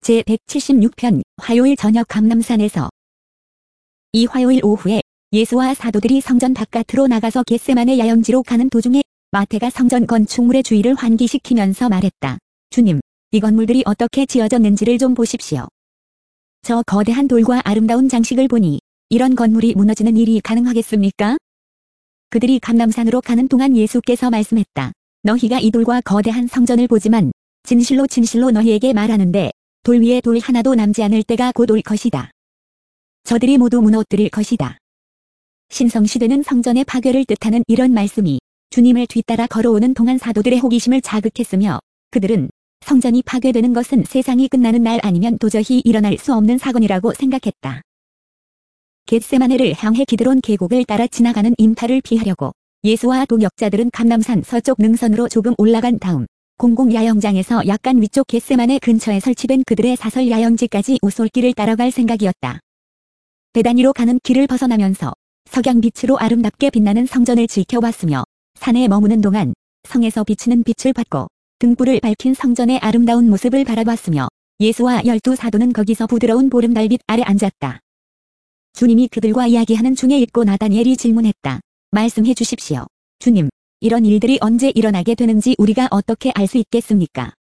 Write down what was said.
제176편 화요일 저녁 감람산에서. 이 화요일 오후에 예수와 사도들이 성전 바깥으로 나가서 겟세마네 야영지로 가는 도중에 마태가 성전 건축물의 주위를 환기시키면서 말했다. 주님, 이 건물들이 어떻게 지어졌는지를 좀 보십시오. 저 거대한 돌과 아름다운 장식을 보니 이런 건물이 무너지는 일이 가능하겠습니까? 그들이 감람산으로 가는 동안 예수께서 말씀했다. 너희가 이 돌과 거대한 성전을 보지만 진실로 진실로 너희에게 말하는데 돌 위에 돌 하나도 남지 않을 때가 곧 올 것이다. 저들이 모두 무너뜨릴 것이다. 신성시대는 성전의 파괴를 뜻하는 이런 말씀이 주님을 뒤따라 걸어오는 동안 사도들의 호기심을 자극했으며 그들은 성전이 파괴되는 것은 세상이 끝나는 날 아니면 도저히 일어날 수 없는 사건이라고 생각했다. 겟세마네를 향해 기드론 계곡을 따라 지나가는 인파를 피하려고 예수와 동역자들은 감람산 서쪽 능선으로 조금 올라간 다음 공공 야영장에서 약간 위쪽 겟세마네 근처에 설치된 그들의 사설 야영지까지 오솔길을 따라갈 생각이었다. 베다니로 가는 길을 벗어나면서 석양빛으로 아름답게 빛나는 성전을 지켜봤으며 산에 머무는 동안 성에서 비치는 빛을 받고 등불을 밝힌 성전의 아름다운 모습을 바라봤으며 예수와 12사도는 거기서 부드러운 보름달빛 아래 앉았다. 주님이 그들과 이야기하는 중에 읽고 나다니엘이 질문했다. 말씀해 주십시오. 주님, 이런 일들이 언제 일어나게 되는지 우리가 어떻게 알 수 있겠습니까?